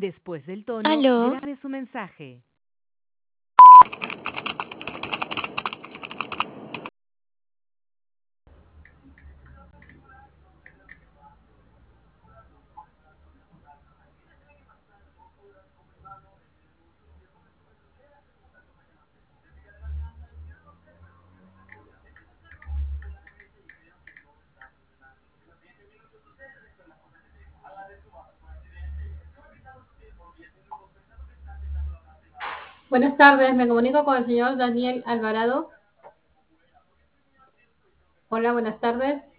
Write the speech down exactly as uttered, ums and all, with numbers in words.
Después del tono, ¿Aló? grabe su mensaje. Buenas tardes, me comunico con el señor Daniel Alvarado. Hola, buenas tardes.